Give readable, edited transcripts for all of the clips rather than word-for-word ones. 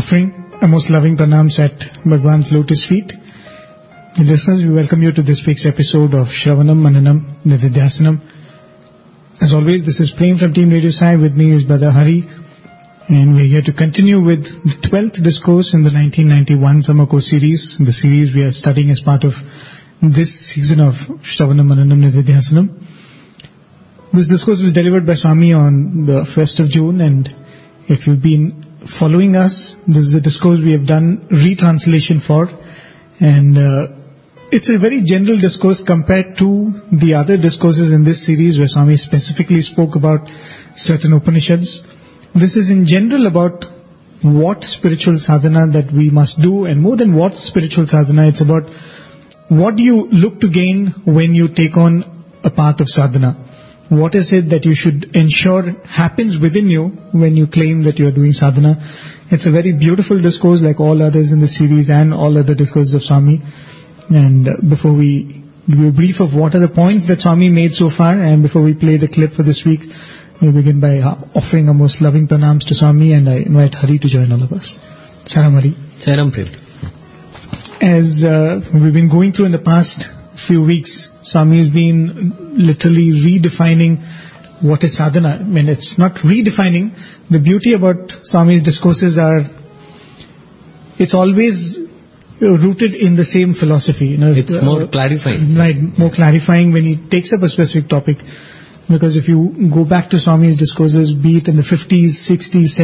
offering our most loving pranams at Bhagwan's lotus feet. Listeners, we welcome you to this week's episode of Shravanam Mananam Nididhyasanam. As always, this is Prem from Team Radio Sai. With me is Brother Hari. And we're here to continue with the 12th discourse in the 1991 Summer Course series. The series we are studying as part of this season of Shravanam Mananam Nididhyasanam. This discourse was delivered by Swami on the 1st of June, and if you've been following us, this is a discourse we have done retranslation for, and it's a very general discourse compared to the other discourses in this series where Swami specifically spoke about certain Upanishads. This is in general about what spiritual sadhana that we must do, and more than what spiritual sadhana, it's about what do you look to gain when you take on a path of sadhana. What is it that you should ensure happens within you when you claim that you are doing sadhana? It's a very beautiful discourse like all others in the series and all other discourses of Swami. And before we give you a brief of what are the points that Swami made so far, and before we play the clip for this week, we begin by offering our most loving pranams to Swami, and I invite Hari to join all of us. Saram Hari. Saram Prem. As we've been going through in the past few weeks, Swami has been literally redefining what is sadhana. I mean, it's not redefining. The beauty about Swami's discourses are, it's always rooted in the same philosophy. It's more clarifying. Right, more clarifying when he takes up a specific topic. Because if you go back to Swami's discourses, be it in the 50s, 60s,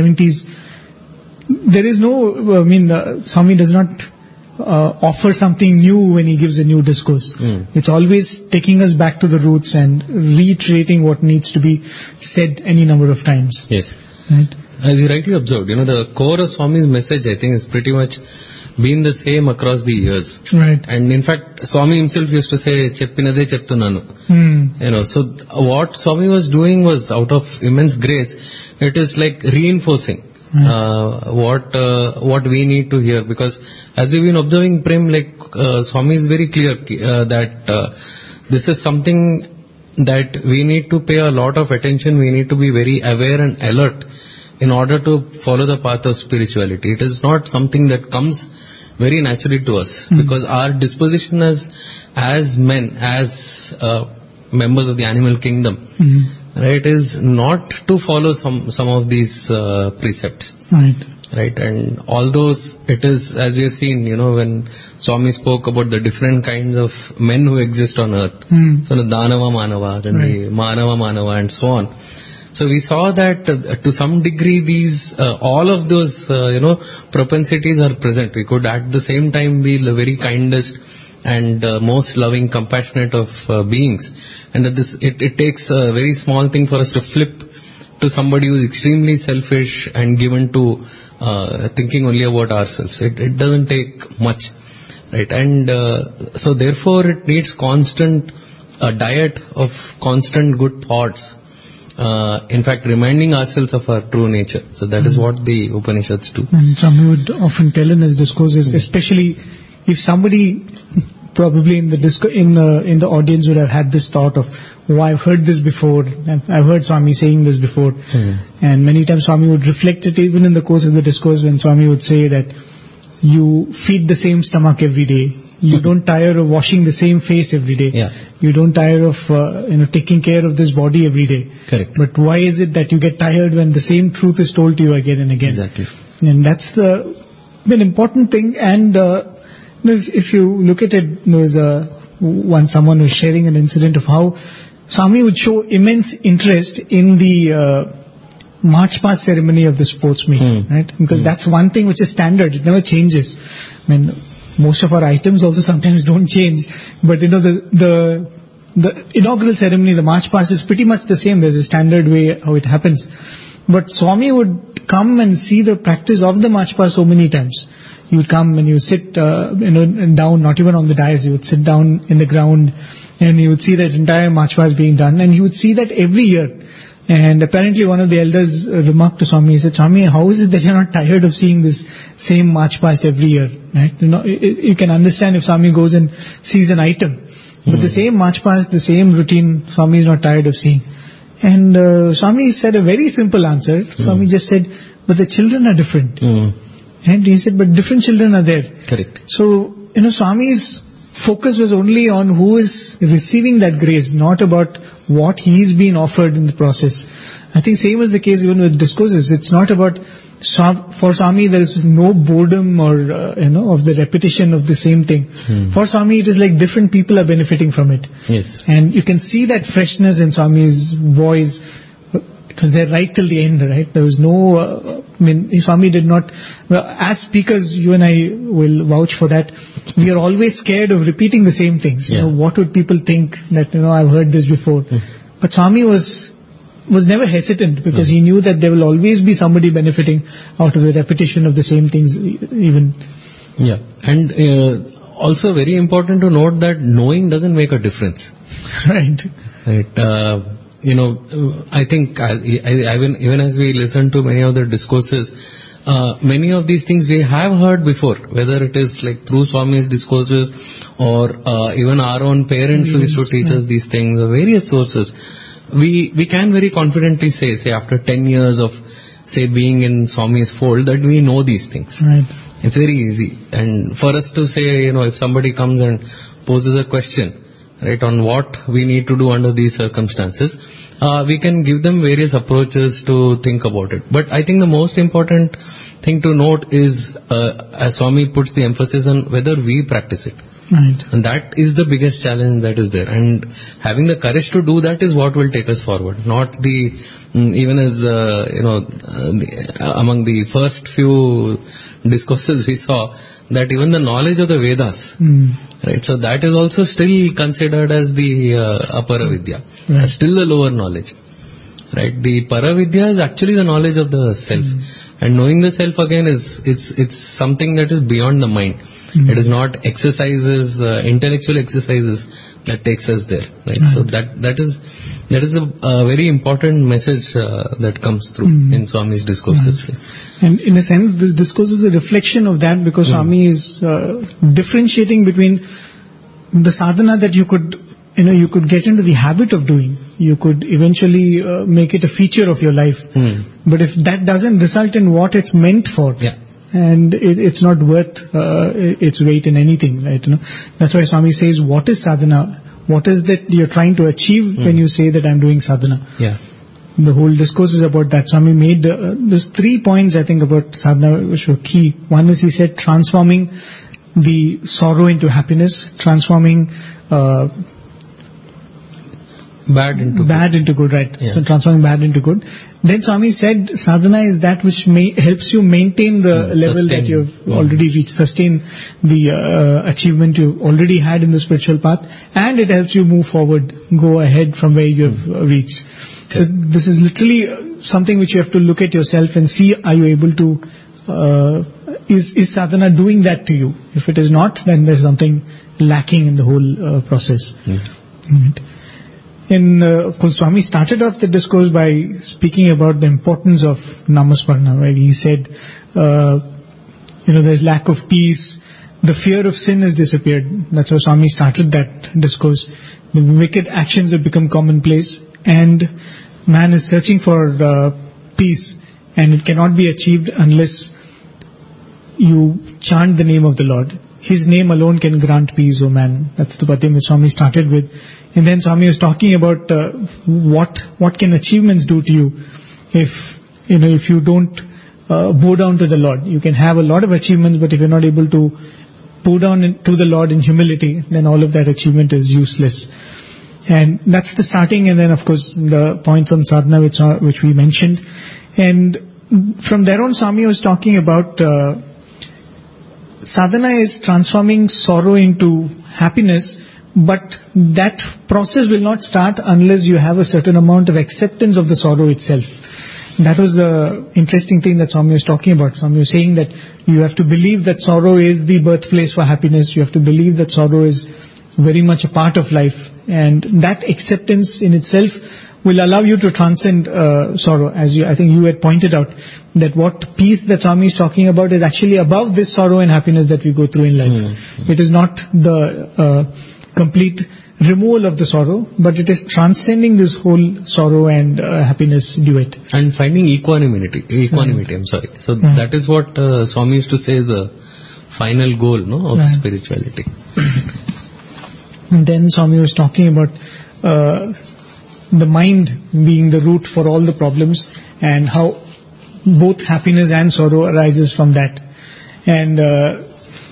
70s, there is no, Swami does not offer something new when he gives a new discourse. It's always taking us back to the roots and reiterating what needs to be said any number of times. Yes. Right? As you rightly observed, the core of Swami's message, I think, is pretty much been the same across the years. Right. And in fact, Swami himself used to say, "Cheppinade cheptunanu." So what Swami was doing was out of immense grace. It is like reinforcing what we need to hear, because as we've been observing, Prem, Swami is very clear that this is something that we need to pay a lot of attention. We need to be very aware and alert in order to follow the path of spirituality. It is not something that comes very naturally to us, because our disposition as men, as members of the animal kingdom, right, is not to follow some of these precepts. Right, and all those, it is, as we have seen, when Swami spoke about the different kinds of men who exist on earth, so the Danava Manava, then the Manava Manava, and so on. So we saw that to some degree these, all of those, propensities are present. We could at the same time be the very kindest and most loving, compassionate of beings. And that it takes a very small thing for us to flip to somebody who is extremely selfish and given to thinking only about ourselves. It doesn't take much, right? And so therefore it needs constant diet of constant good thoughts. In fact, reminding ourselves of our true nature. So that is what the Upanishads do. And Swami would often tell in his discourses, especially if somebody probably in the audience would have had this thought of, oh, I've heard this before, I've heard Swami saying this before. And many times Swami would reflect it even in the course of the discourse, when Swami would say that you feed the same stomach every day. You don't tire of washing the same face every day. You don't tire of taking care of this body every day. Correct. But why is it that you get tired when the same truth is told to you again and again? Exactly. And that's the important thing. And if you look at it, there was someone was sharing an incident of how Swami would show immense interest in the march past ceremony of the sports meet, right? Because that's one thing which is standard; it never changes. Most of our items also sometimes don't change, but the inaugural ceremony, the march past, is pretty much the same. There's a standard way how it happens. But Swami would come and see the practice of the march past so many times. He would come and he would sit down, not even on the dais. He would sit down in the ground, and he would see that entire march past being done, and he would see that every year. And apparently one of the elders remarked to Swami, he said, "Swami, how is it that you're not tired of seeing this same march past every year?" Right? You can understand if Swami goes and sees an item, but the same march past, the same routine, Swami is not tired of seeing. And Swami said a very simple answer. Swami just said, "But the children are different." And he said, but different children are there. Correct. So, Swami's focus was only on who is receiving that grace, not about what he's been offered in the process. I think same was the case even with discourses. It's not about, for Swami there is no boredom or, of the repetition of the same thing. For Swami it is like different people are benefiting from it. Yes. And you can see that freshness in Swami's voice. It was there right till the end, right? There was no, Swami did not, as speakers, you and I will vouch for that. We are always scared of repeating the same things. What would people think that, I've heard this before. But Swami was never hesitant because he knew that there will always be somebody benefiting out of the repetition of the same things even. Yeah. And also very important to note that knowing doesn't make a difference. Right. I think even as we listen to many of the discourses, many of these things we have heard before, whether it is like through Swami's discourses or even our own parents who used to teach us these things, or various sources. We can very confidently say after 10 years of being in Swami's fold that we know these things. Right. It's very easy. And for us to say, if somebody comes and poses a question, right, on what we need to do under these circumstances, we can give them various approaches to think about it. But I think the most important thing to note is, as Swami puts the emphasis on whether we practice it. Right. And that is the biggest challenge that is there. And having the courage to do that is what will take us forward. Not even as, among the first few discourses we saw, that even the knowledge of the Vedas, right? So that is also still considered as the Apara Vidya, still the lower knowledge, right? The Paravidya is actually the knowledge of the self, and knowing the self again it's something that is beyond the mind. It is not exercises, intellectual exercises that takes us there, right? So that is a very important message that comes through in Swami's discourses. And in a sense, this discourse is a reflection of that, because Swami is differentiating between the sadhana that you could get into the habit of doing. You could eventually make it a feature of your life. But if that doesn't result in what it's meant for, and it's not worth its weight in anything, right? That's why Swami says, what is sadhana? What is that you're trying to achieve when you say that I'm doing sadhana? Yeah. The whole discourse is about that. Swami made, there's 3 points I think about sadhana which were key. One is, he said, transforming the sorrow into happiness, transforming bad into good, right? Yeah. So transforming bad into good. Then Swami said sadhana is that which helps you maintain the level that you've already reached, sustain the achievement you've already had in the spiritual path, and it helps you move forward, go ahead from where you have reached. So this is literally something which you have to look at yourself and see, are you able to, is sadhana doing that to you? If it is not, then there's something lacking in the whole process. Right. And of course, Swami started off the discourse by speaking about the importance of Namasmarana, right? He said, there's lack of peace, the fear of sin has disappeared. That's how Swami started that discourse. The wicked actions have become commonplace, and man is searching for peace, and it cannot be achieved unless you chant the name of the Lord. His name alone can grant peace, O man. That's the padyam which Swami started with. And then Swami was talking about what can achievements do to you if you don't bow down to the Lord. You can have a lot of achievements, but if you're not able to bow down to the Lord in humility, then all of that achievement is useless. And that's the starting, and then of course the points on sadhana which we mentioned. And from there on, Swami was talking about sadhana is transforming sorrow into happiness, but that process will not start unless you have a certain amount of acceptance of the sorrow itself. That was the interesting thing that Swami was talking about. Swami was saying that you have to believe that sorrow is the birthplace for happiness. You have to believe that sorrow is very much a part of life, and that acceptance in itself will allow you to transcend sorrow. As I think you had pointed out, that what peace that Swami is talking about is actually above this sorrow and happiness that we go through in life. It is not the complete removal of the sorrow, but it is transcending this whole sorrow and happiness duet. And finding equanimity, I'm sorry. So that is what Swami used to say is the final goal, no, of spirituality. And then Swami was talking about the mind being the root for all the problems, and how both happiness and sorrow arises from that. And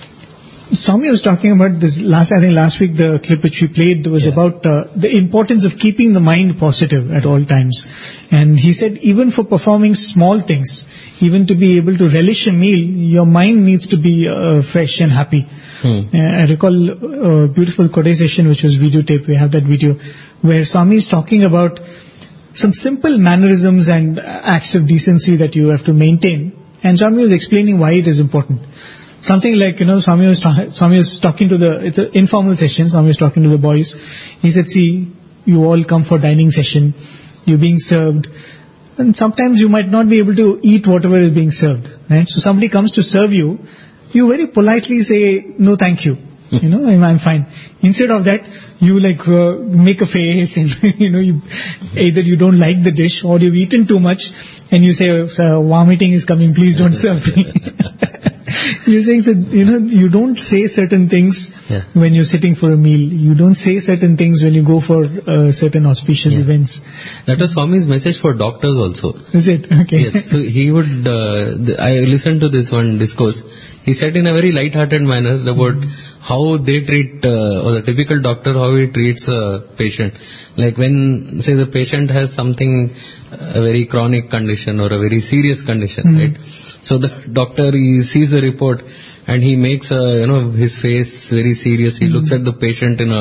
Swami was talking about this last week, the clip which we played was about the importance of keeping the mind positive at all times. And he said even for performing small things, even to be able to relish a meal, your mind needs to be fresh and happy. I recall a beautiful Koday session which was videotape. We have that video where Swami is talking about some simple mannerisms and acts of decency that you have to maintain. And Swami was explaining why it is important. Something like, Swami was talking to it's an informal session, Swami was talking to the boys. He said, see, you all come for dining session, you're being served, and sometimes you might not be able to eat whatever is being served, right? So somebody comes to serve you, you very politely say, no thank you, I'm fine. Instead of that, you make a face and, either you don't like the dish or you've eaten too much and you say, vomiting is coming, please don't serve me. You're saying that, you don't say certain things when you're sitting for a meal. You don't say certain things when you go for certain auspicious events. That was Swami's message for doctors also. Is it? Okay. Yes. So he would, I listened to this one discourse. He said in a very light-hearted manner about how they treat, or the typical doctor, how he treats a patient. Like when, say, the patient has something, a very chronic condition or a very serious condition, right? So the doctor, he sees the report and he makes his face very serious. He looks at the patient in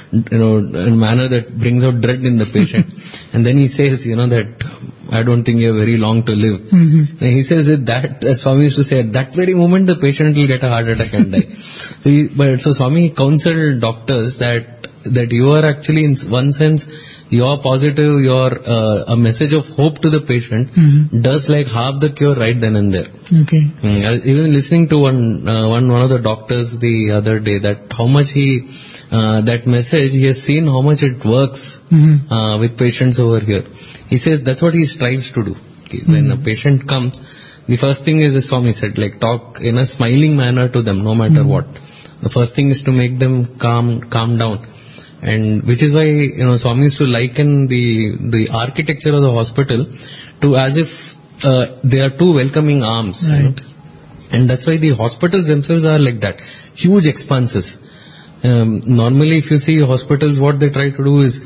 a manner that brings out dread in the patient. And then he says, that I don't think you have very long to live. And he says that, as Swami used to say, at that very moment the patient will get a heart attack and die. So Swami counseled doctors that you are actually, in one sense, your positive, your a message of hope to the patient does like half the cure right then and there. Okay. Even listening to one of the doctors the other day, that how much that message, he has seen how much it works with patients over here. He says that's what he strives to do. When a patient comes, the first thing is, as Swami said, talk in a smiling manner to them, no matter what. The first thing is to make them calm down. And which is why, Swami used to liken the architecture of the hospital to as if they are two welcoming arms. Right. And that's why the hospitals themselves are like that. Huge expanses. Normally if you see hospitals, what they try to do is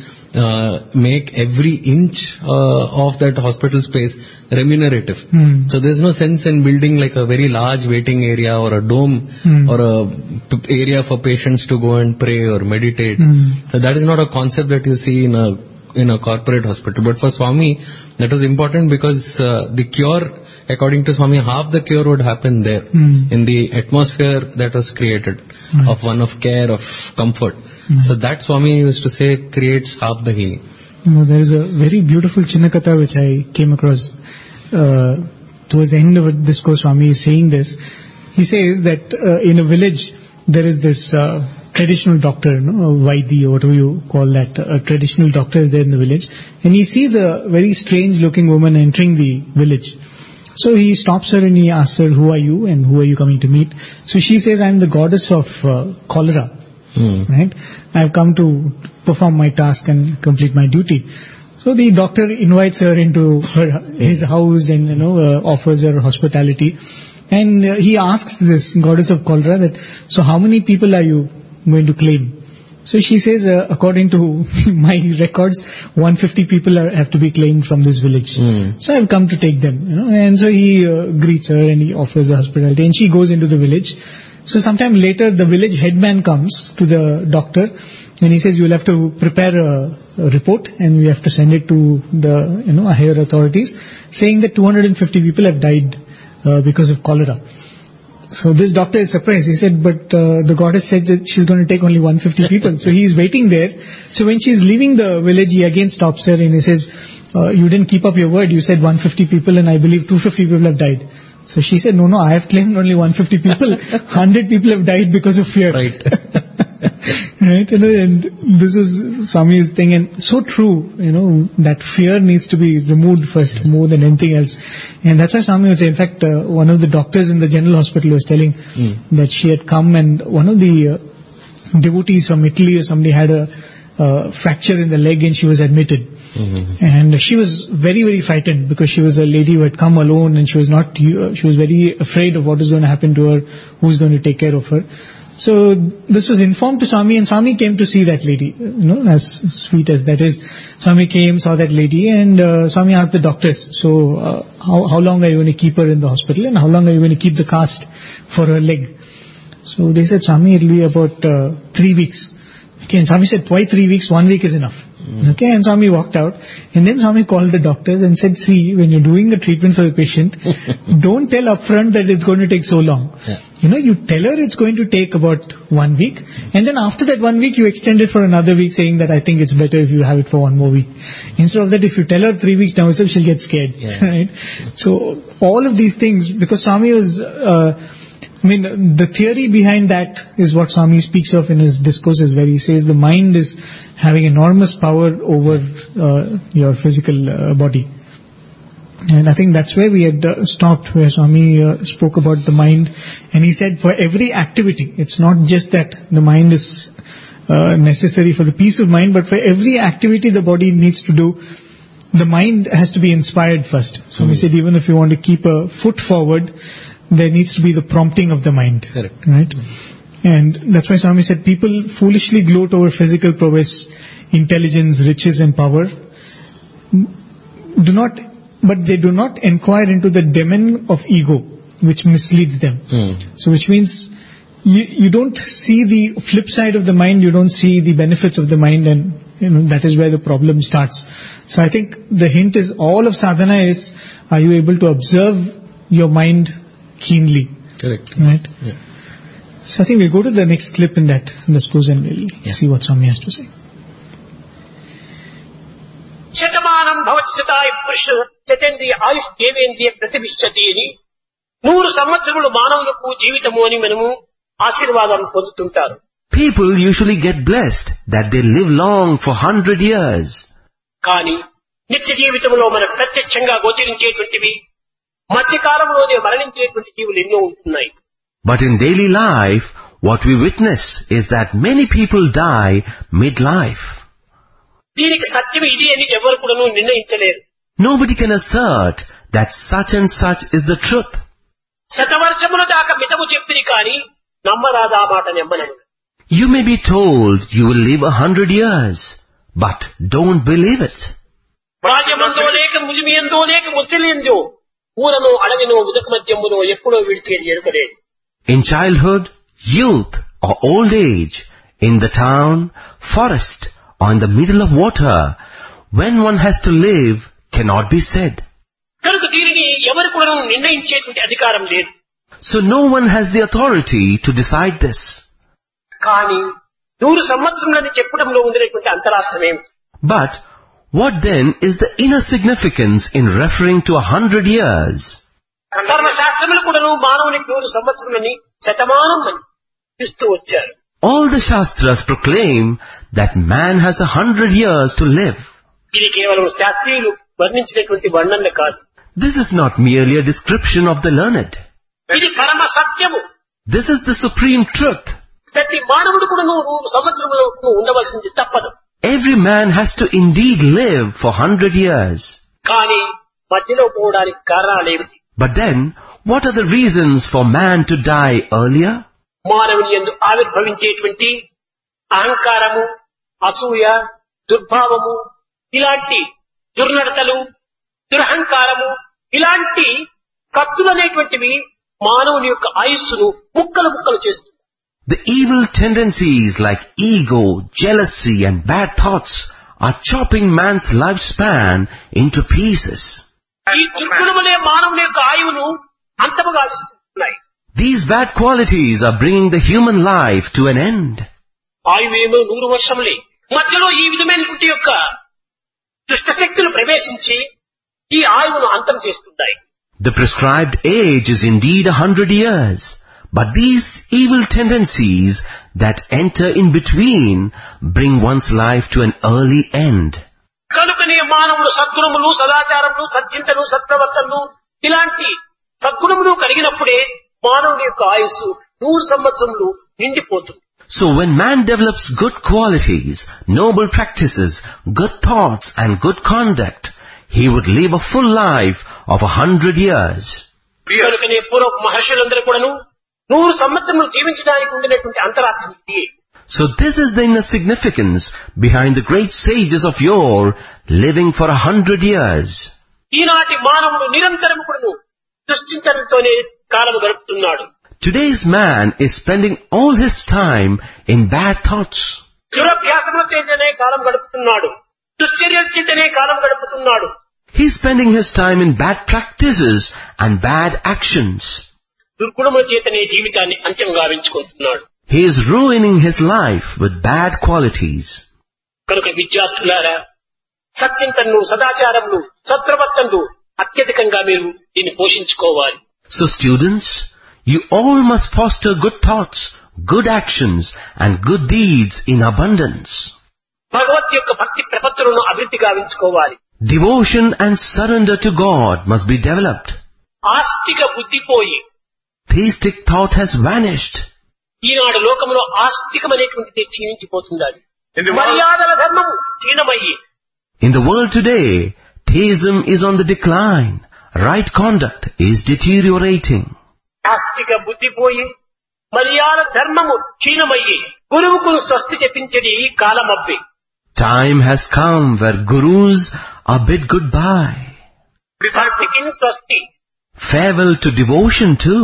make every inch of that hospital space remunerative. So there's no sense in building like a very large waiting area or a dome or a area for patients to go and pray or meditate. So that is not a concept that you see in a corporate hospital. But for Swami, that was important because the cure, according to Swami, half the cure would happen there in the atmosphere that was created of one of care, of comfort. So that Swami used to say creates half the healing. There is a very beautiful Chinnakatha which I came across towards the end of this course. Swami is saying this. He says that in a village there is this traditional doctor, Vaidi, or whatever you call that, a traditional doctor is there in the village, and he sees a very strange looking woman entering the village. So he stops her and he asks her, who are you and who are you coming to meet? So she says, I am the goddess of cholera. Right? I have come to perform my task and complete my duty. So the doctor invites her into his house and offers her hospitality. And he asks this goddess of cholera that, so how many people are you going to claim? So she says, according to my records, 150 people have to be claimed from this village. So I've come to take them. And so he greets her and he offers her hospitality, and she goes into the village. So sometime later, the village headman comes to the doctor and he says, you'll have to prepare a report and we have to send it to the higher authorities, saying that 250 people have died because of cholera. So this doctor is surprised. He said, but the goddess said that she's going to take only 150 people. So he is waiting there. So when she's leaving the village, he again stops her and he says, you didn't keep up your word. You said 150 people and I believe 250 people have died. So she said, no, I have claimed only 150 people. 100 people have died because of fear. Right. Right, and this is Swami's thing, and so true, that fear needs to be removed first more than anything else. And that's why Swami would say, in fact, one of the doctors in the general hospital was telling that she had come, and one of the devotees from Italy or somebody had a fracture in the leg and she was admitted. And she was very, very frightened because she was a lady who had come alone and she was very afraid of what is going to happen to her, who's going to take care of her. So this was informed to Swami, and Swami came to see that lady. As sweet as that is, Swami came, saw that lady, and Swami asked the doctors, so how long are you going to keep her in the hospital, and how long are you going to keep the cast for her leg? So they said, Swami, it will be about 3 weeks. Okay, and Swami said, why 3 weeks? 1 week is enough. Okay, and Swami walked out, and then Swami called the doctors and said, see, when you're doing the treatment for the patient, don't tell upfront that it's going to take so long. You tell her it's going to take about 1 week, and then after that 1 week you extend it for another week, saying that I think it's better if you have it for 1 more week. Instead of that, if you tell her 3 weeks now itself, she'll get scared. Right? So all of these things, because Swami was... the theory behind that is what Swami speaks of in his discourses, where he says the mind is having enormous power over your physical body. And I think that's where we had stopped, where Swami spoke about the mind. And he said for every activity, it's not just that the mind is necessary for the peace of mind, but for every activity the body needs to do, the mind has to be inspired first. Swami said even if you want to keep a foot forward, there needs to be the prompting of the mind. Correct. Right? And that's why Swami said people foolishly gloat over physical prowess, intelligence, riches and power. But they do not inquire into the demon of ego, which misleads them. So which means you don't see the flip side of the mind, you don't see the benefits of the mind, and that is where the problem starts. So I think the hint is, all of sadhana is, are you able to observe your mind keenly? Correct. Right? Yeah. So I think we'll go to the next clip in that discourse and we'll see what Swami has to say. Shatamanam భవత్సతాయ పురుష చతేంద్రియ ఆయుష్ దేవేంద్రియ ప్రతిభిష్ఠతి అని 100 సంవత్సరములు మానవులకు జీవితము అని మనము ఆశీర్వాదాలను పొందుతుంటారు. People usually get blessed that they live long for 100 years. కానీ నిత్య జీవితంలో మనకు ప్రత్యక్షంగా గోచరించేటువంటివి మధ్యకాలంలోనే మరణించేటువంటి జీవులు ఎన్నో ఉంటున్నాయి. But in daily life, what we witness is that many people die mid-life. దీనికి సత్యం ఇది అని ఎవరు కూడా నిర్ణయించలేరు. Nobody can assert that such and such is the truth. శతవర్షముల దాకా మితము చెప్పిరి కానీ నమ్మరాదా మాట నమ్మనము. You may be told you will live 100 years, but don't believe it. బాల్యమందో లేక ములిమియందో లేక ముసలియందో ఊరనో అడవినో ఉదక మధ్యమునో ఎప్పుడో విడిచేది ఎరుకలేదు. In childhood, youth or old age, in the town, forest, or in the middle of water, when one has to live, cannot be said. కనుక దీనిని ఎవరు కూడా నిర్ణయించేటువంటి అధికారం లేదు. So no one has the authority to decide this. కానీ 100 సంవత్సరాలని చెప్పడంలో ఉండేటువంటి అంతరార్థం ఏమిటి? But what then is the inner significance in referring to 100 years? సర్వశాస్త్రములు కూడాను మానవునికి 100 సంవత్సరాలని శతమానం అని ఇస్తూ వచ్చారు. All the Shastras proclaim that man has 100 years to live. ఇది కేవలం శాస్త్రీయులు వర్ణించినటువంటి వర్ణన కాదు. This is not merely a description of the learned. ఇది పరమ సత్యము. This is the supreme truth. ప్రతి మానవుడు కూడా 100 సంవత్సరములు ఉండవలసింది తప్పదు. Every man has to indeed live for 100 years. కానీ మధ్యలో పోవడానికి కారణాలు ఏమిటి? But then, what are the reasons for man to die earlier? మానవుని యందు ఆవిర్భవించేటువంటి అహంకారము, అసూయ, దుర్భావము, ఇలాంటి దుర్నడతలు, దురహంకారము, ఇలాంటి కత్తులనేటువంటివి మానవుని యొక్క ఆయుస్సును ముక్కలు ముక్కలు చేస్తుంది. The evil tendencies like ego, jealousy and bad thoughts are chopping man's lifespan into pieces. ఈ దుర్గుణములే మానవుని యొక్క ఆయువును అంతముగా గావిస్తున్నాయి. These bad qualities are bringing the human life to an end. ఆయువేమో 100 వర్షములే. మధ్యలో ఈ విధమైనటువంటి యొక్క దుష్ట శక్తులు ప్రవేశించి ఈ ఆయువును అంతం చేస్తున్నాయి. The prescribed age is indeed 100 years, But these evil tendencies that enter in between bring one's life to an early end. కనుకనే మానవుడు సద్గుణములు, సదాచారములు, సచ్చింతలు, సత్ప్రవర్తనలు ఇలాంటి సద్గుణములు కలిగినప్పుడే మానవుడి యొక్క ఆయుస్సు 100 సంవత్సరములు నిండిపోతుంది. So when man develops good qualities, noble practices, good thoughts and good conduct, he would live a full life of 100 years. కనుకనే పూర్వ మహర్షులందరూ కూడాను 100 సంవత్సరములు జీవించడానికి ఉండినటువంటి అంతరార్థం ఇది. So this is the inner significance behind the great sages of yore living for 100 years. ఈనాటి మానవుడు నిరంతరం కూడాను దుశ్చింతనతోనే కాలము గడుపుతున్నాడు. Today's man is spending all his time in bad thoughts. దురభ్యాసముల చేతనే కాలం గడుపుతున్నాడు. దుశ్చర్యల చేతనే కాలం గడుపుతున్నాడు. He's spending his time in bad practices and bad actions. దుర్గుణముల చేతనే జీవితాన్ని అంచం గావించుకుంటున్నాడు. He is ruining his life with bad qualities. కనుక విద్యార్థులారా, సత్చింతనను, సదాచారములు, సత్ప్రవర్తనలు అత్యధికంగా మీరు దీన్ని పోషించుకోవాలి. So students, you all must foster good thoughts, good actions and good deeds in abundance. భగవత్ యొక్క భక్తి ప్రపత్తులను అభివృద్ధి గావించుకోవాలి. Devotion and surrender to God must be developed. ఆస్తిక బుద్ధి పోయి Theistic thought has vanished. ఈనాడు లోకంలో ఆస్తికమనేటువంటిది క్షీణించిపోతున్నది. మర్యాదల ధర్మము క్షీణమయ్యి. In the world today, theism is on the decline. Right conduct is deteriorating. ఆస్తిక బుద్ధి పోయి మర్యాద ధర్మము క్షీణమయ్యి గురువుకు స్వస్తి చెప్పించడి కాలమబ్బి. Time has come where gurus are bid goodbye. భక్తికి స్వస్తి. Farewell to devotion too.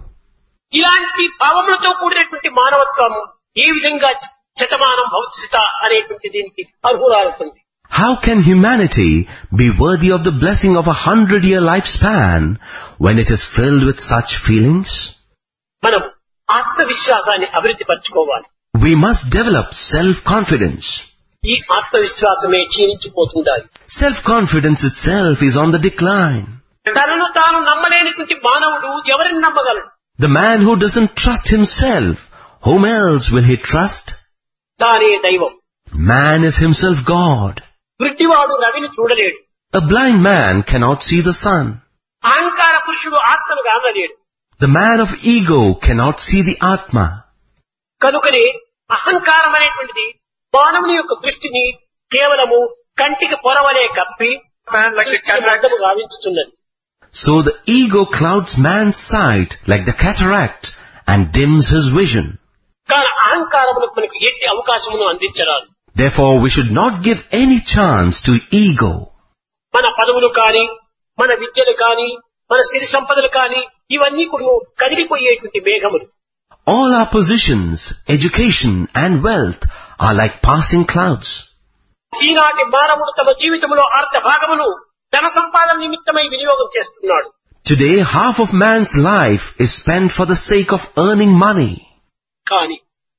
ఇలాంటి భావములతో కూడినటువంటి మానవత్వము ఏ విధంగా శతమానం భవిష్యత అనేటువంటి దీనికి అర్హురాలుతుంది. How can humanity be worthy of the blessing of 100-year lifespan when it is filled with such feelings? మనం ఆత్మవిశ్వాసాన్ని అభివృద్ధి పరచుకోవాలి. We must develop self-confidence. ఈ ఆత్మవిశ్వాసమే క్షీణించిపోతుండాలి. Self-confidence itself is on the decline. తనను తాను నమ్మలేనటువంటి మానవుడు ఎవరిని నమ్మగలడు? The man who doesn't trust himself, whom else will he trust? తానే దైవం. Man is himself God. గుడ్డివాడు రవిని చూడలేడు. A blind man cannot see the sun. అహంకార పురుషుడు ఆత్మను కానలేడు. The man of ego cannot see the Atma. కనుకనే అహంకారం అనేటువంటిది మానవుని యొక్క దృష్టిని కేవలము కంటికి పొరవలే కప్పి అర్థము గావించుతున్నది. So the ego clouds man's sight like the cataract and dims his vision. కానీ అహంకారములకు మనకు ఎట్టి అవకాశమును అందించరాదు. Therefore we should not give any chance to ego. మన పదవులు కాని, మన విద్యలు కాని, మన సిరి సంపదలు కాని ఇవన్నీ కూడా కదిలిపోయేటువంటి మేఘములు. All our positions, education and wealth are like passing clouds. ఈనాటి మానవుడు తమ జీవితంలో అర్ధ భాగమును ధన సంపాదన నిమిత్తమై వినియోగం చేస్తున్నాడు. Today half of man's life is spent for the sake of earning money. కానీ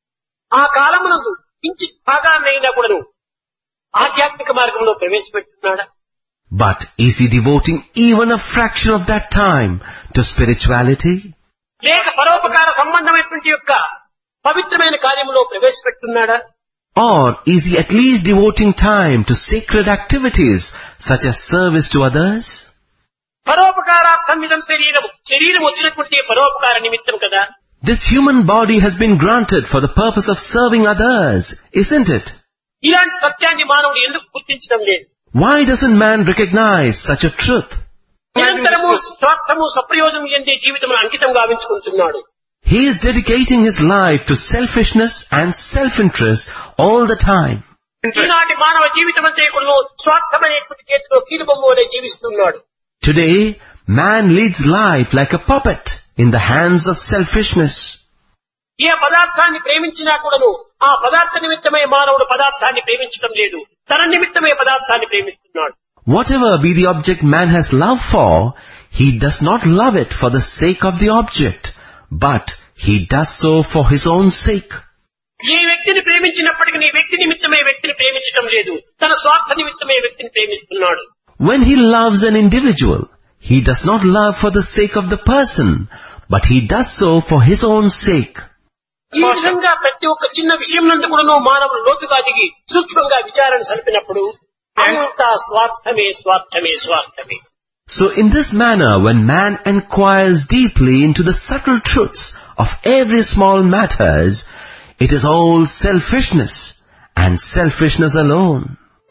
ఆ కాలమునందు కించిత్ భాగాన్నైనా కూడాను ఆధ్యాత్మిక మార్గంలో ప్రవేశపెట్టున్నాడా? But is he devoting even a fraction of that time to spirituality? లేక పరోపకార సంబంధమైనటువంటి యొక్క పవిత్రమైన కార్యములో ప్రవేశపెట్టున్నాడా? Or is he at least devoting time to sacred activities such as service to others? పరోపకారార్థం ఇదం శరీరం వచ్చినటువంటి పరోపకార నిమిత్తం కదా. This human body has been granted for the purpose of serving others, isn't it? ఇలాంటి సత్యాన్ని మానవుడు ఎందుకు గుర్తించడం లేదు? Why doesn't man recognize such a truth? నిరంతరము స్వార్థము సప్రయోజనం ఎందే జీవితం అంకితం గావించుకుంటున్నాడు. He is dedicating his life to selfishness and self-interest all the time. ఈనాటి మానవ జీవితం అంతా కూడా స్వార్థమైనటువంటి చేతిలో కీలుబొమ్మ వలె జీవిస్తున్నాడు. Today, man leads life like a puppet in the hands of selfishness. ఏ పదార్థాన్ని ప్రేమించినా కూడాను ఆ పదార్థ నిమిత్తమే మానవుడు పదార్థాన్ని ప్రేమించడం లేదు, తన నిమిత్తమే పదార్థాన్ని ప్రేమిస్తున్నాడు. Whatever be the object man has love for, he does not love it for the sake of the object, but he does so for his own sake. ఏ వ్యక్తిని ప్రేమించినప్పటికీ నీ వ్యక్తి నిమిత్తమే వ్యక్తిని ప్రేమించడం లేదు, తన స్వార్థ నిమిత్తమే వ్యక్తిని ప్రేమిస్తున్నాడు. When he loves an individual, he does not love for the sake of the person, but he does so for his own sake. ఈ విధంగా ప్రతి ఒక్క చిన్న విషయం నందు కూడా మానవులు లోతుగా దిగి సూక్ష్మంగా విచారణ సరిపినప్పుడు అంతా స్వార్థమే స్వార్థమే స్వార్థమే. So in this manner, when man inquires deeply into the subtle truths of every small matters, it is all selfishness and selfishness alone.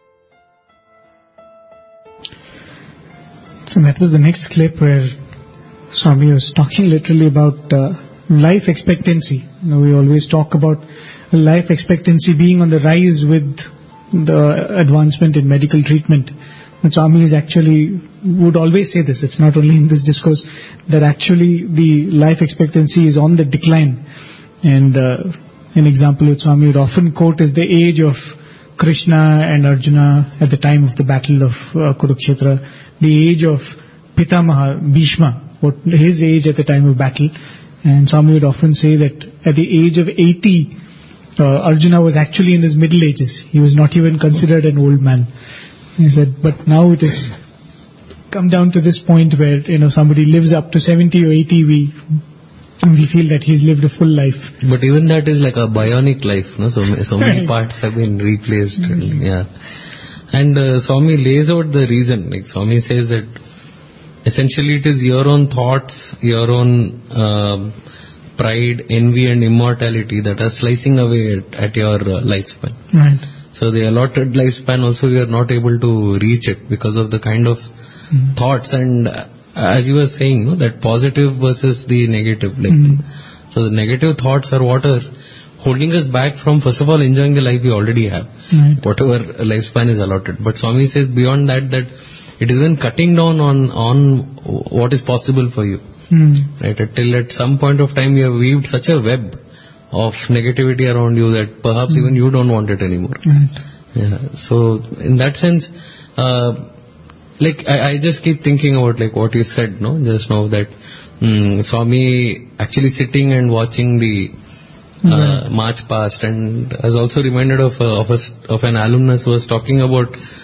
So that was the next clip where Swami was talking literally about life expectancy. We always talk about life expectancy being on the rise with the advancement in medical treatment. But Swami is actually would always say this. It's not only in this discourse that actually the life expectancy is on the decline. And an example which Swami would often quote is the age of Krishna and Arjuna at the time of the battle of Kurukshetra, the age of Pitamaha, Bhishma, his age at the time of battle. And Swami would often say that at the age of 80, Arjuna was actually in his middle ages. He was not even considered an old man. He said, but now it has come down to this point where, somebody lives up to 70 or 80, we feel that he's lived a full life. But even that is like a bionic life, no? So many parts have been replaced. Yeah. And Swami lays out the reason. Like Swami says that essentially it is your own thoughts, your own pride, envy and immortality that are slicing away at your lifespan. Right. So the allotted lifespan also you are not able to reach it because of the kind of thoughts and as you were saying, no, that positive versus the negative. So the negative thoughts are what are holding us back from first of all enjoying the life we already have, whatever lifespan is allotted. But Swami says beyond that it is even cutting down on what is possible for you. Right? Till at some point of time you have weaved such a web of negativity around you that perhaps even you don't want it anymore. Yeah. So in that sense, I just keep thinking about what you said, no, just now that Swami actually sitting and watching the march past, and I was also reminded of an alumnus who was talking about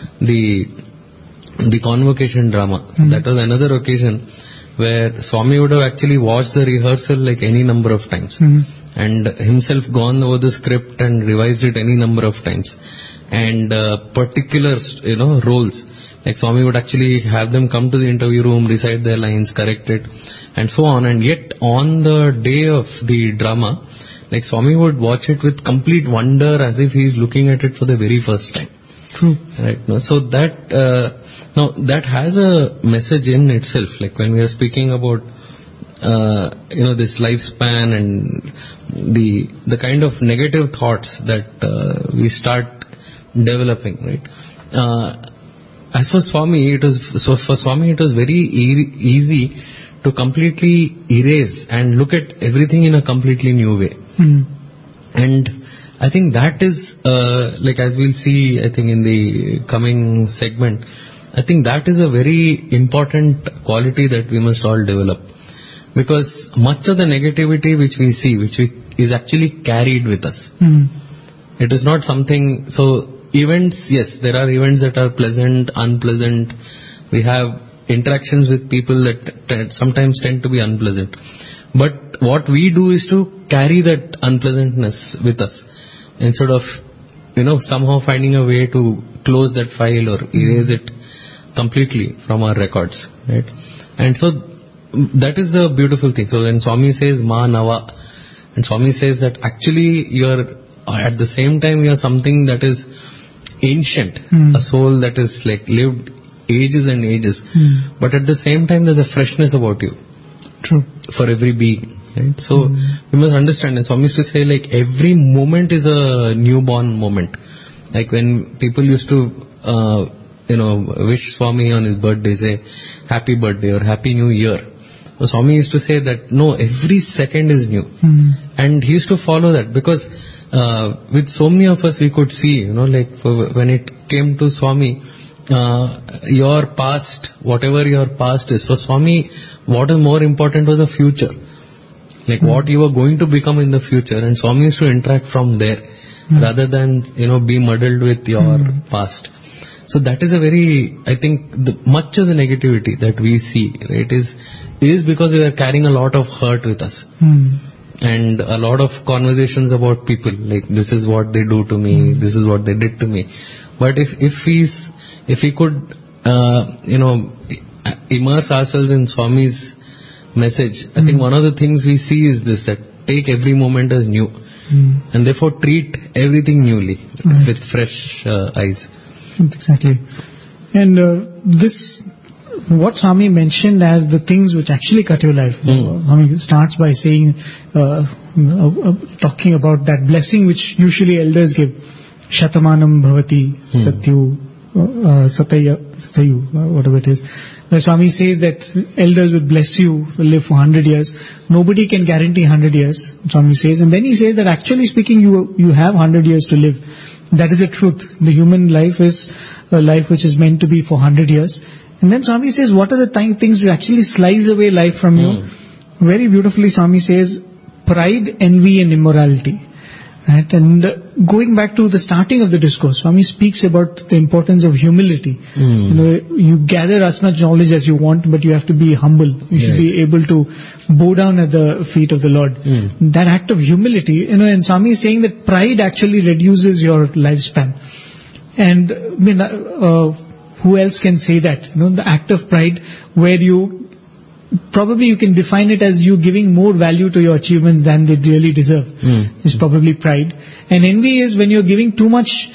the convocation drama. So that was another occasion where Swami would have actually watched the rehearsal like any number of times. And himself gone over the script and revised it any number of times. And particular, roles, like Swami would actually have them come to the interview room, recite their lines, correct it, and so on. And yet, on the day of the drama, like Swami would watch it with complete wonder as if he is looking at it for the very first time. True. Right. So that has a message in itself. Like when we are speaking about this lifespan and the kind of negative thoughts that we start developing, right? As for Swami, it was very easy to completely erase and look at everything in a completely new way. And I think that is as we'll see, I think in the coming segment, I think that is a very important quality that we must all develop. Because much of the negativity which we see, is actually carried with us. It is not something, so events, yes, there are events that are pleasant, unpleasant. We have interactions with people that sometimes tend to be unpleasant. But what we do is to carry that unpleasantness with us instead of, somehow finding a way to close that file or erase it completely from our records, right? And so that is the beautiful thing. So when Swami says Ma Nava, and Swami says that actually you're at the same time you're something that is ancient, a soul that is lived ages and ages, but at the same time there's a freshness about you. True. For every being, right? So we must understand, and Swami used to say every moment is a newborn moment. Like when people used to wish Swami on his birthday, say happy birthday or happy new year. So Swami used to say that no, every second is new. And he used to follow that because with so many of us we could see, when it came to Swami, your past, whatever your past is, for Swami, what is more important was the future. What you are going to become in the future, and Swami used to interact from there rather than, be muddled with your past. So that is a very, I think, much of the negativity that we see, right, is because we are carrying a lot of hurt with us. And a lot of conversations about people, like this is what they do to me, this is what they did to me. But if we could, immerse ourselves in Swami's message, I think one of the things we see is this, that take every moment as new, and therefore treat everything newly with fresh eyes. Exactly. And this, what Swami mentioned as the things which actually cut your life. Swami starts by saying, talking about that blessing which usually elders give. Shatamanam bhavati satayu, whatever it is. The Swami says that elders will bless you, will live for 100 years. Nobody can guarantee 100 years, Swami says. And then he says that actually speaking, you have 100 years to live. That is the truth. The human life is a life which is meant to be for 100 years. And then Swami says, what are the things which actually slice away life from you? Very beautifully, Swami says, pride, envy and immorality. Right? And going back to the starting of the discourse, Swami speaks about the importance of humility. You gather as much knowledge as you want, but you have to be humble. You should be able to bow down at the feet of the Lord. That act of humility, and Swami is saying that pride actually reduces your lifespan. And who else can say that? The act of pride where you can define it as you giving more value to your achievements than they really deserve. Is probably pride. And envy is when you're giving too much,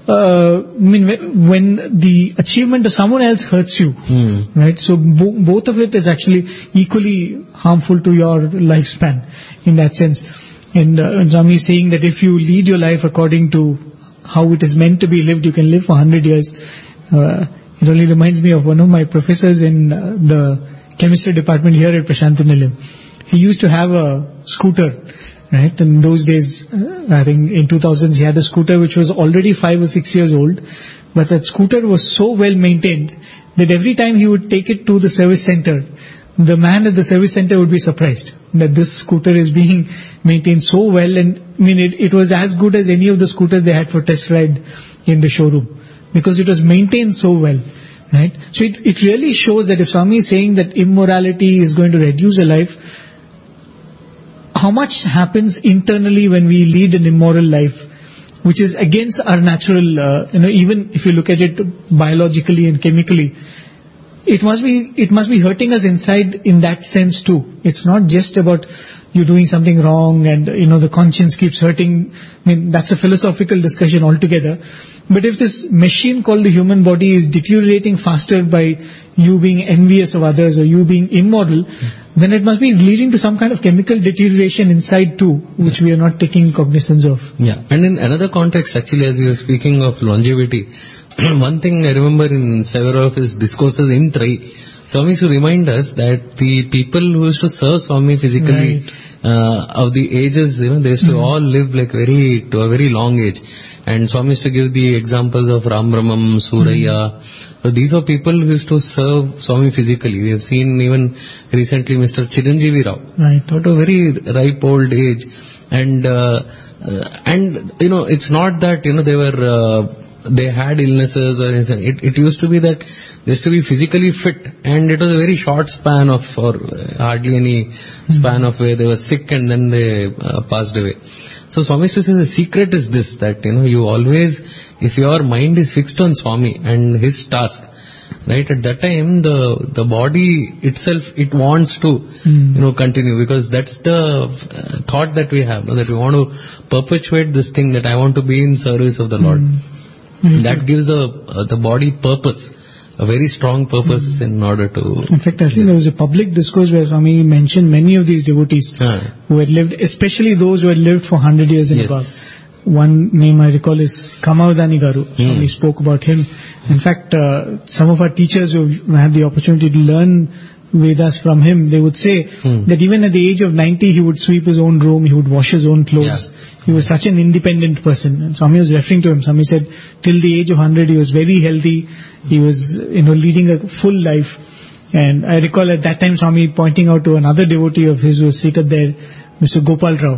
when the achievement of someone else hurts you. Right? So both of it is actually equally harmful to your lifespan in that sense. And Swami is saying that if you lead your life according to how it is meant to be lived, you can live for 100 years. It only reminds me of one of my professors in the chemistry department here at Prashantinilayam. He used to have a scooter, right? In those days, I think in 2000s, he had a scooter which was already 5 or 6 years old, but that scooter was so well maintained that every time he would take it to the service center, the man at the service center would be surprised that this scooter is being maintained so well, and it was as good as any of the scooters they had for test ride in the showroom, because it was maintained so well. Right? So it really shows that if Swami is saying that immorality is going to reduce a life, how much happens internally when we lead an immoral life, which is against our natural, even if you look at it biologically and chemically, it must be hurting us inside in that sense too. It's not just about you doing something wrong and, the conscience keeps hurting. That's a philosophical discussion altogether. But if this machine called the human body is deteriorating faster by you being envious of others or you being immoral, then it must be leading to some kind of chemical deterioration inside too, which we are not taking cognizance of. Yeah. And in another context, actually, as we were speaking of longevity, one thing I remember in several of his discourses in Trai, Swami used to remind us that the people who used to serve Swami physically, of the ages, they used to all live to a very long age. And Swami used to give the examples of Ram Brahmam, Suraya. So these are people who used to serve Swami physically. We have seen even recently Mr. Chiranjeevi Rao. Right. At a very ripe old age. And it's not that, they had illnesses or anything. It used to be that they used to be physically fit, and it was a very short span or hardly any span of where they were sick and then they passed away. So Swami used to say the secret is this, that you always, if your mind is fixed on Swami and his task, right, at that time the body itself, it wants to continue, because that's the thought that we have, that we want to perpetuate this thing, that I want to be in service of the Lord. That gives the body purpose, a very strong purpose in order to... In fact, I think there was a public discourse where Swami mentioned many of these devotees who had lived, especially those who had lived for 100 years and above. One name I recall is Kamavdani Garu. Swami spoke about him. In fact, some of our teachers who had the opportunity to learn Vedas from him, they would say that even at the age of 90, he would sweep his own room, he would wash his own clothes. He was such an independent person. And Swami was referring to him. Swami said, till the age of 100, he was very healthy. He was, leading a full life. And I recall at that time Swami pointing out to another devotee of his who was seated there, Mr. Gopal Rao.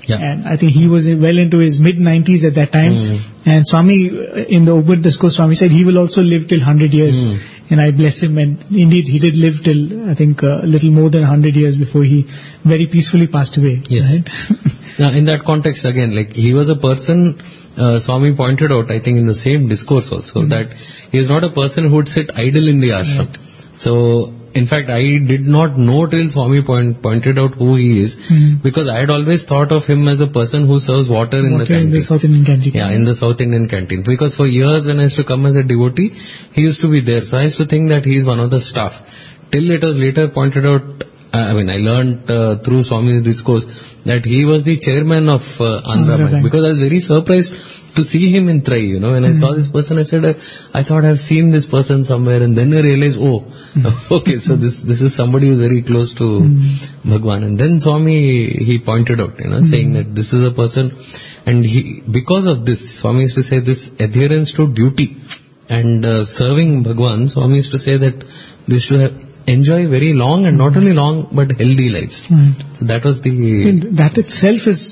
And I think he was well into his mid-90s at that time. And Swami, in the Ubud Discourse, Swami said he will also live till 100 years. And I bless him. And indeed, he did live till, I think, a little more than 100 years before he very peacefully passed away. Yes. Right? Now, in that context, again, like he was a person, Swami pointed out, I think in the same discourse also, that he is not a person who would sit idle in the ashram. So, in fact, I did not know till Swami pointed out who he is, because I had always thought of him as a person who serves water in the canteen. In the South Indian canteen. Yeah, in the South Indian canteen. Because for years when I used to come as a devotee, he used to be there. So I used to think that he is one of the staff. Till it was later pointed out, I learned through Swami's discourse that he was the chairman of Andhra Bank. Because I was very surprised to see him in Trai, when I saw this person, I said, I thought I've seen this person somewhere, and then I realized, okay, so this is somebody who's very close to Bhagwan. And then Swami, he pointed out, saying that this is a person, and because of this, Swami used to say this adherence to duty and serving Bhagwan, Swami used to say that they should enjoy very long, and not only long, but healthy lives. So that was that itself is,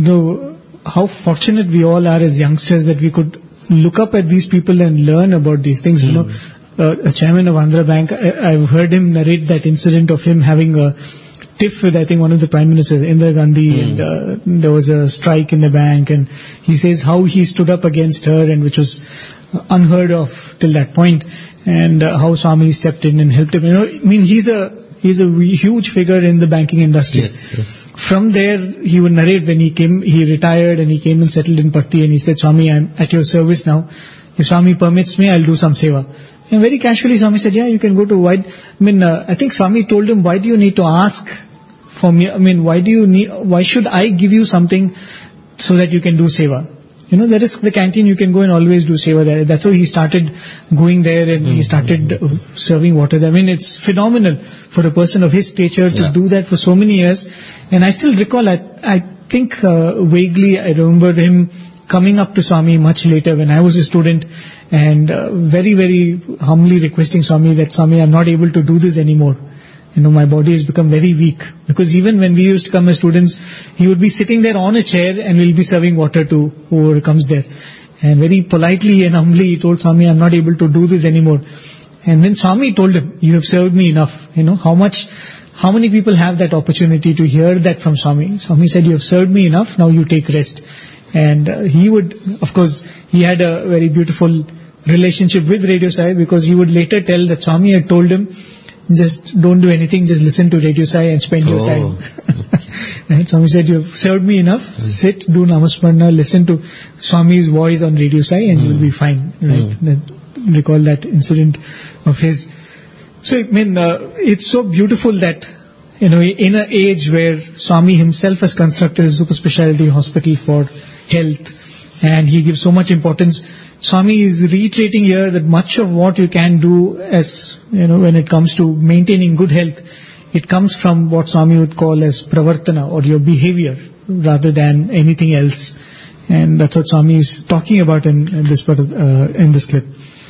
how fortunate we all are as youngsters that we could look up at these people and learn about these things. A chairman of Andhra Bank, I've heard him narrate that incident of him having a tiff with, I think, one of the Prime Ministers, Indira Gandhi, and there was a strike in the bank, and he says how he stood up against her, and which was unheard of till that point, and how Swami stepped in and helped him. He's a huge figure in the banking industry. Yes. From there, he would narrate when he retired and he came and settled in Patti, and he said, Swami, I'm at your service now. If Swami permits me, I'll do some seva. And very casually, Swami said, yeah, you can go to I think Swami told him, why do you need to ask for me? Why should I give you something so that you can do seva? There is the canteen, you can go and always do seva there. That's why he started going there, and he started serving water there. It's phenomenal for a person of his stature to do that for so many years. And I still recall, I think vaguely I remember him coming up to Swami much later when I was a student, and very, very humbly requesting Swami that, Swami, I'm not able to do this anymore. My body has become very weak. Because even when we used to come as students, he would be sitting there on a chair and we'll be serving water to whoever comes there. And very politely and humbly he told Swami, I'm not able to do this anymore. And then Swami told him, you have served me enough. How many people have that opportunity to hear that from Swami? Swami said, you have served me enough, now you take rest. And he would, of course, he had a very beautiful relationship with Radio Sai, because he would later tell that Swami had told him, just don't do anything, just listen to Radio Sai and spend your time. Right? Swami said, you have served me enough, sit, do Namasmarana, listen to Swami's voice on Radio Sai, and you'll be fine. Right? Recall that incident of his. So, it's so beautiful that, in an age where Swami himself has constructed a super specialty hospital for health, and he gives so much importance, Swami is reiterating here that much of what you can do as, when it comes to maintaining good health, it comes from what Swami would call as pravartana, or your behavior, rather than anything else. And that's what Swami is talking about in this part of, in this clip.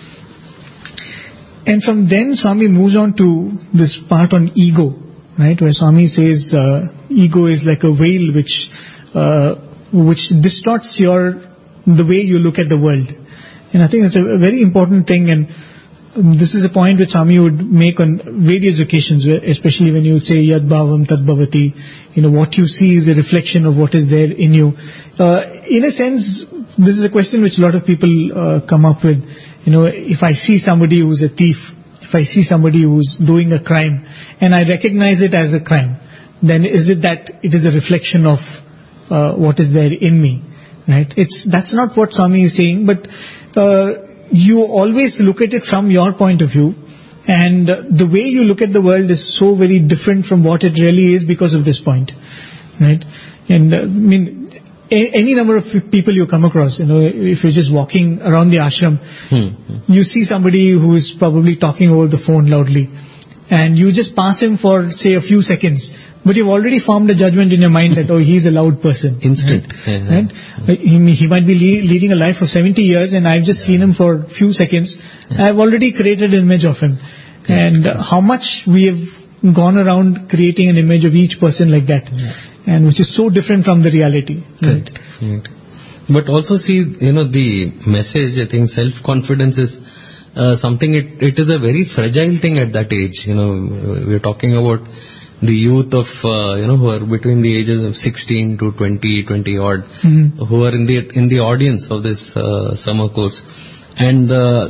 And from then Swami moves on to this part on ego, right, where Swami says ego is like a veil which distorts the way you look at the world. And I think that's a very important thing, and this is a point which Swami would make on various occasions, especially when you would say Yad Bhavam Tad Bhavati. What you see is a reflection of what is there in you. In a sense, this is a question which a lot of people come up with. If I see somebody who's a thief, if I see somebody who's doing a crime, and I recognize it as a crime, then is it that it is a reflection of what is there in me? Right? That's not what Swami is saying, but you always look at it from your point of view, and the way you look at the world is so very different from what it really is because of this point, right? And any number of people you come across, if you're just walking around the ashram, you see somebody who is probably talking over the phone loudly, and you just pass him for, say, a few seconds, but you've already formed a judgment in your mind that, he's a loud person. Instant. Right? He might be leading a life of 70 years, and I've just seen him for a few seconds. I've already created an image of him. And how much we have gone around creating an image of each person like that. and which is so different from the reality. Right? Right. But also see, the message, I think self-confidence is something, it is a very fragile thing at that age. We're talking about the youth of, who are between the ages of 16 to 20 odd, who are in the audience of this summer course. And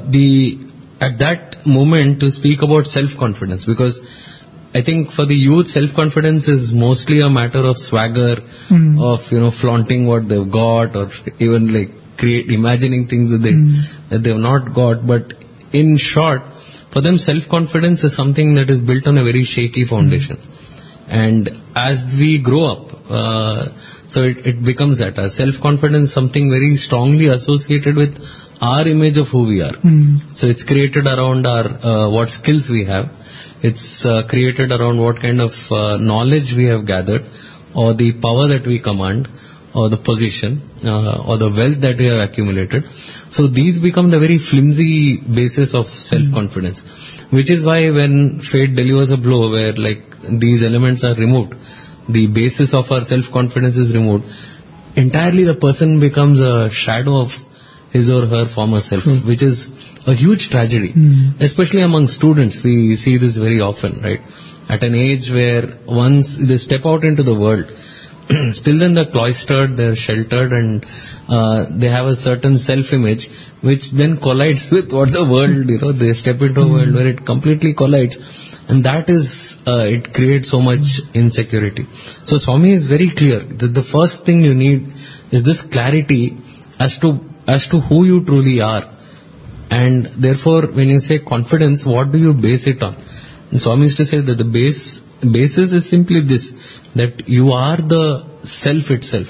at that moment to speak about self-confidence, because I think for the youth, self-confidence is mostly a matter of swagger, of, flaunting what they've got, or even like imagining things that they've not got. But in short, for them, self-confidence is something that is built on a very shaky foundation. And as we grow up, so it becomes that. Self-confidence is something very strongly associated with our image of who we are. So it's created around our what skills we have. It's created around what kind of knowledge we have gathered, or the power that we command, or the position, or the wealth that we have accumulated. So these become the very flimsy basis of self-confidence, which is why when fate delivers a blow where like these elements are removed, the basis of our self-confidence is removed, entirely the person becomes a shadow of his or her former self, which is a huge tragedy, especially among students. We see this very often, right? At an age where once they step out into the world, still then they're cloistered, they're sheltered, and they have a certain self-image which then collides with what the world, they step into a world where it completely collides, and that is, it creates so much insecurity. So Swami is very clear that the first thing you need is this clarity as to who you truly are. And therefore, when you say confidence, what do you base it on? And Swami used to say that the basis is simply this, that you are the self itself.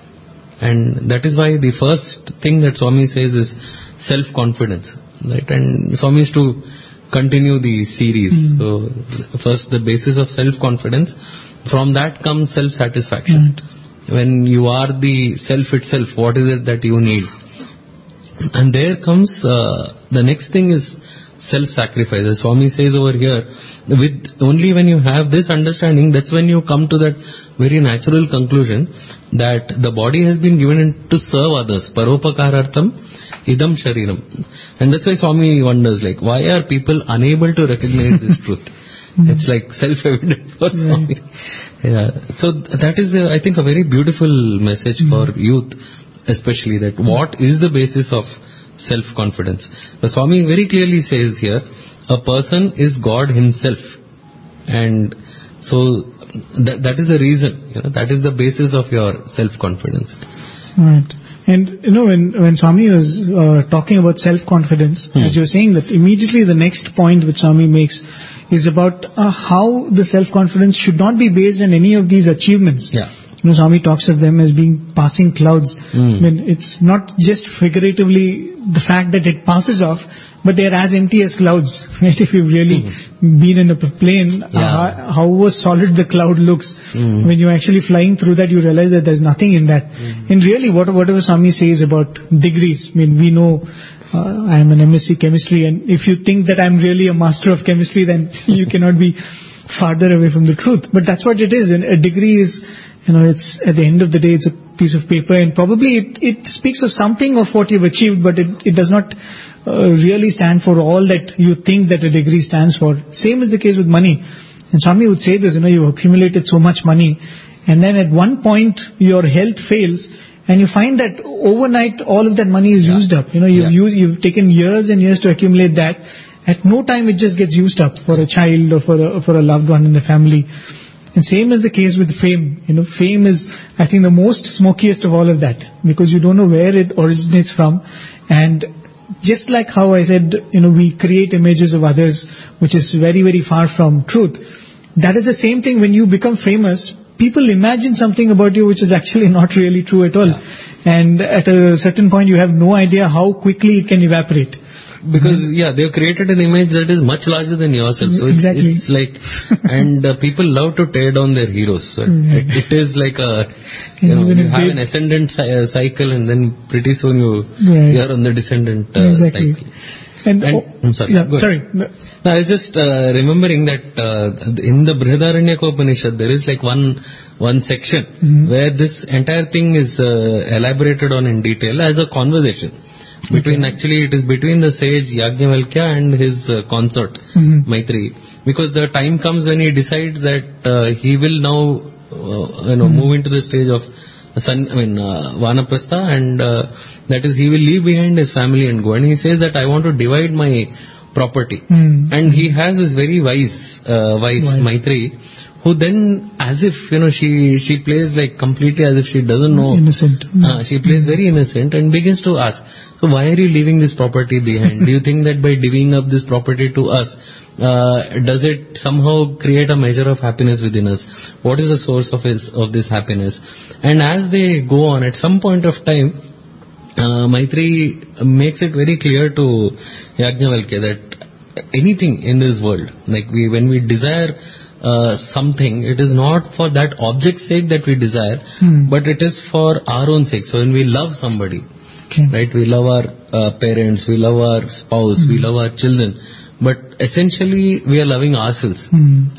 And that is why the first thing that Swami says is self-confidence. Right? And Swami used to continue the series. So first the basis of self-confidence, from that comes self-satisfaction. When you are the self itself, what is it that you need? And there comes, the next thing is self-sacrifice. As Swami says over here, with only when you have this understanding, that's when you come to that very natural conclusion that the body has been given to serve others. Paropakarartham idam shariram. And that's why Swami wonders, like, why are people unable to recognize this truth? It's like self-evident for Swami. Yeah. So that is, I think, a very beautiful message for youth, especially, that what is the basis of self-confidence. The Swami very clearly says here, a person is God himself. And so that is the reason, that is the basis of your self-confidence. Right. And when Swami was talking about self-confidence, as you were saying, that immediately the next point which Swami makes is about how the self-confidence should not be based on any of these achievements. Yeah. Swami talks of them as being passing clouds. I mean, it's not just figuratively the fact that it passes off, but they're as empty as clouds. Right? If you've really been in a plane, however solid the cloud looks, when you're actually flying through that, you realize that there's nothing in that. And really, whatever Swami says about degrees, I mean, we know I am an MSc chemistry, and if you think that I'm really a master of chemistry, then you cannot be farther away from the truth. But that's what it is. And a degree is, it's at the end of the day, it's a piece of paper, and probably it speaks of something of what you've achieved, but it does not really stand for all that you think that a degree stands for. Same is the case with money. And Swami would say this, you've accumulated so much money, and then at one point your health fails, and you find that overnight all of that money is used up. You've taken years and years to accumulate that. At no time it just gets used up for a child or for a loved one in the family. And same is the case with fame. Fame is, I think, the most smokiest of all of that, because you don't know where it originates from. And just like how I said, we create images of others, which is very, very far from truth. That is the same thing when you become famous. People imagine something about you which is actually not really true at all. And at a certain point you have no idea how quickly it can evaporate. Because, they've created an image that is much larger than yourself. So exactly. It's like, and people love to tear down their heroes. So it is like you have an ascendant cycle, and then pretty soon you are on the descendant cycle. And I'm sorry. Yeah, Go ahead. sorry. No, I was just remembering that in the Brihadaranyaka Upanishad there is like one section where this entire thing is elaborated on in detail as a conversation between, actually it is between the sage Yajnavalkya and his consort Maitri, because the time comes when he decides that he will now move into the stage of Vanaprastha, and that is, he will leave behind his family and go. And he says that I want to divide my property. And he has his very wise wife, Maitri, who then, as if, she plays like completely as if she doesn't know. Innocent. She plays very innocent and begins to ask, so why are you leaving this property behind? Do you think that by divvying up this property to us, does it somehow create a measure of happiness within us? What is the source of this happiness? And as they go on, at some point of time, Maitri makes it very clear to Yajnavalkya that anything in this world, like when we desire something, it is not for that object's sake that we desire, but it is for our own sake. So when we love somebody, right, we love our parents, we love our spouse, we love our children, but essentially we are loving ourselves.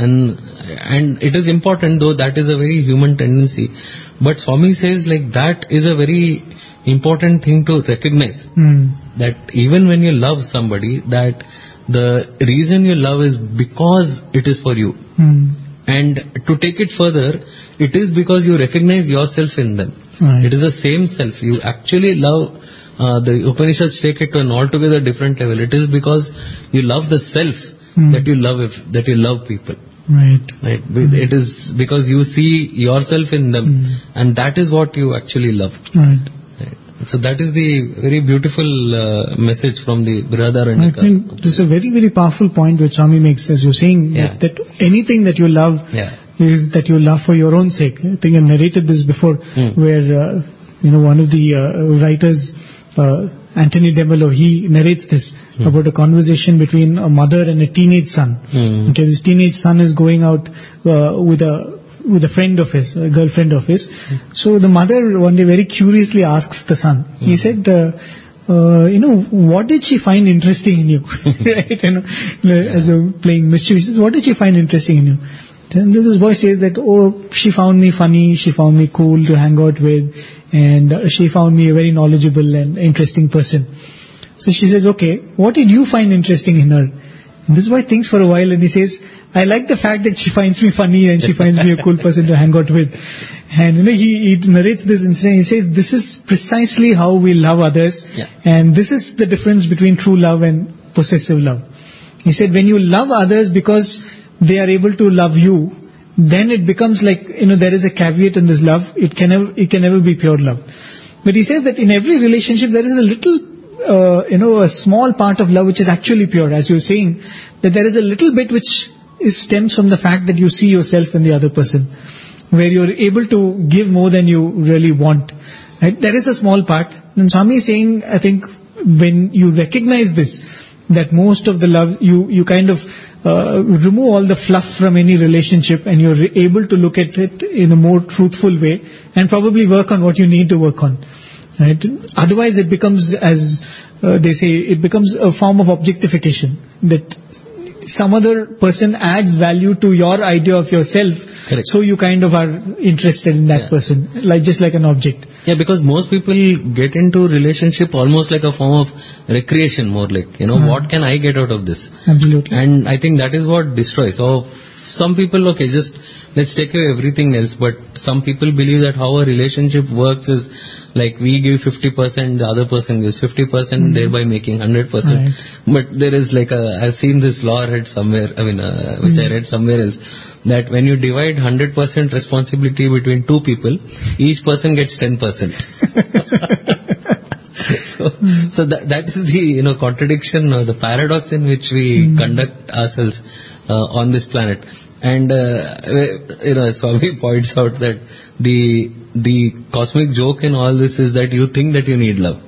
And it is important, though that is a very human tendency. But Swami says like that is a very important thing to recognize, that even when you love somebody, that the reason you love is because it is for you. And to take it further, it is because you recognize yourself in them. Right. It is the same self. You actually love, the Upanishads take it to an altogether different level. It is because you love the self that you love people. Right. It is because you see yourself in them, and that is what you actually love. Right. So that is the very beautiful message from the Brihadaranyaka. I think this is a very, very powerful point which Swami makes, as you're saying, that anything that you love is that you love for your own sake. I think I narrated this before, where one of the writers, Anthony de Mello, he narrates this about a conversation between a mother and a teenage son. Okay, this teenage son is going out with a friend of his, a girlfriend of his. So the mother one day very curiously asks the son. He said, what did she find interesting in you? Right? As a playing mischief, he says, what did she find interesting in you? Then this boy says that, she found me funny, she found me cool to hang out with, and she found me a very knowledgeable and interesting person. So she says, okay, what did you find interesting in her? And this boy thinks for a while and he says, I like the fact that she finds me funny and she finds me a cool person to hang out with. And he narrates this incident. He says, this is precisely how we love others, and this is the difference between true love and possessive love. He said, when you love others because they are able to love you, then it becomes like, there is a caveat in this love. It can never be pure love. But he says that in every relationship there is a little, a small part of love which is actually pure. As you're saying, that there is a little bit which stems from the fact that you see yourself in the other person, where you're able to give more than you really want. Right? There is a small part. And Swami is saying, I think, when you recognize this, that most of the love, you kind of remove all the fluff from any relationship, and you're able to look at it in a more truthful way and probably work on what you need to work on. Right? Otherwise it becomes, as they say, it becomes a form of objectification, that some other person adds value to your idea of yourself. Correct. So you kind of are interested in that person, just like an object. Yeah, because most people get into relationship almost like a form of recreation, more like, what can I get out of this? Absolutely. And I think that is what destroys. So some people, just let's take away everything else, but some people believe that how a relationship works is like we give 50%, the other person gives 50%, thereby making 100%. Right. But there is I've seen this law read somewhere, which I read somewhere else, that when you divide 100% responsibility between two people, each person gets 10%. So that is the contradiction or the paradox in which we conduct ourselves on this planet. And Swami points out that the cosmic joke in all this is that you think that you need love,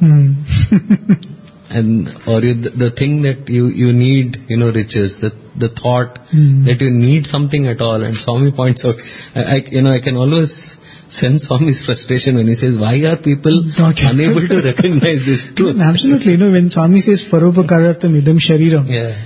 and the thing that you need, riches, the thought that you need something at all. And Swami points out, I can always sense Swami's frustration when he says, why are people Not unable to recognize this truth? Absolutely. When Swami says, Parupakaratam idam shariram,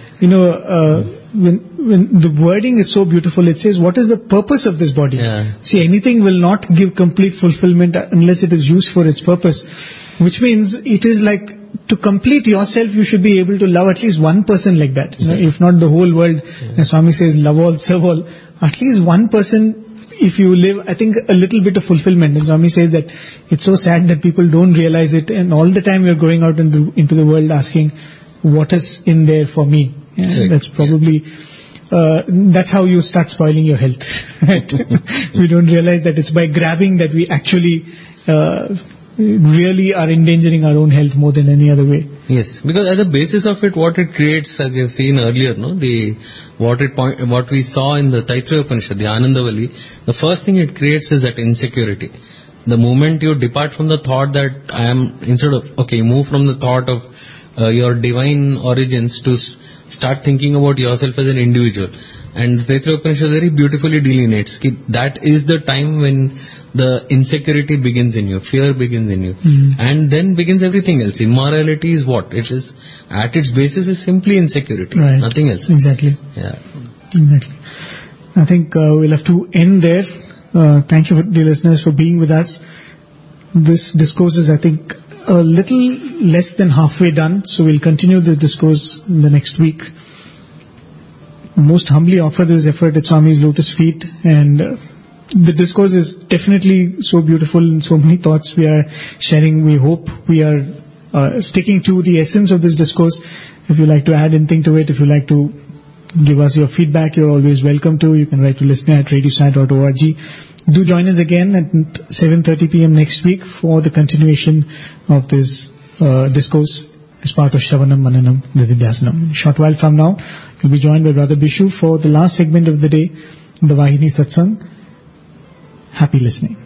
when the wording is so beautiful, it says, what is the purpose of this body? See, anything will not give complete fulfillment unless it is used for its purpose. Which means it is like, to complete yourself, you should be able to love at least one person like that. If not the whole world. As Swami says, love all, serve all. At least one person, if you live, I think a little bit of fulfillment. And Swami says that it's so sad that people don't realize it, and all the time you're going out into the world asking, what is in there for me? That's probably, that's how you start spoiling your health. Right? We don't realize that it's by grabbing that we actually really are endangering our own health more than any other way. Yes, because at the basis of it, what it creates, as we have seen earlier, what we saw in the Taittiriya Upanishad, the Anandavali, the first thing it creates is that insecurity. The moment you depart from the thought that I am, instead of, move from the thought of your divine origins to start thinking about yourself as an individual. And the Taittiriya Upanishad very beautifully delineates that is the time when the insecurity begins in you, fear begins in you. And then begins everything else. Immorality is what? It is, at its basis, is simply insecurity. Right. Nothing else. Exactly. Yeah. Exactly. I think we'll have to end there. Thank you, dear listeners, for being with us. This discourse is, I think, a little less than halfway done, so we'll continue this discourse in the next week. Most humbly offer this effort at Swami's lotus feet, and the discourse is definitely so beautiful and so many thoughts we are sharing. We hope we are sticking to the essence of this discourse. If you like to add anything to it, if you like to give us your feedback, you're always welcome to. You can write to listener@radiosai.org. Do join us again at 7:30 p.m. next week for the continuation of this discourse as part of Shravanam Mananam Nididhyasanam. A short while from now, you'll be joined by Brother Bishu for the last segment of the day, the Vahini Satsang. Happy listening.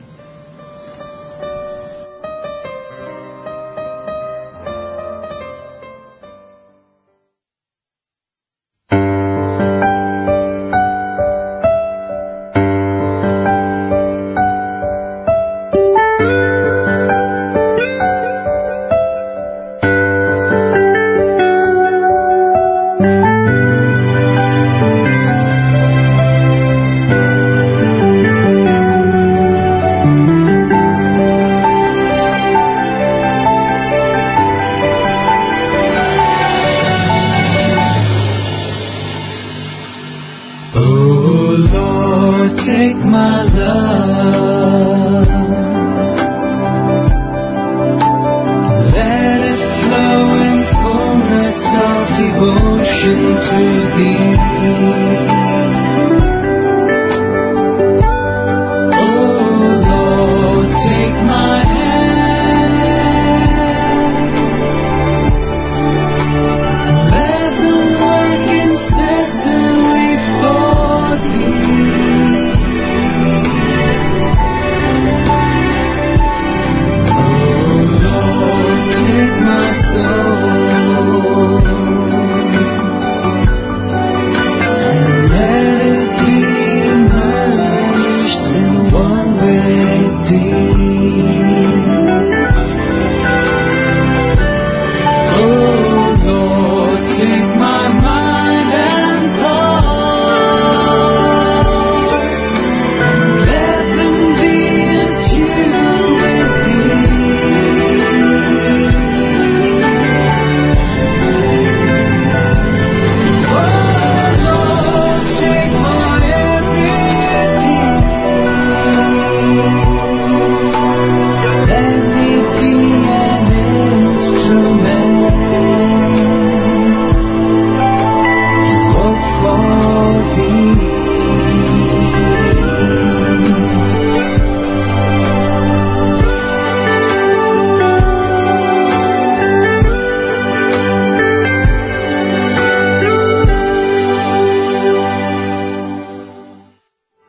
Devotion to thee.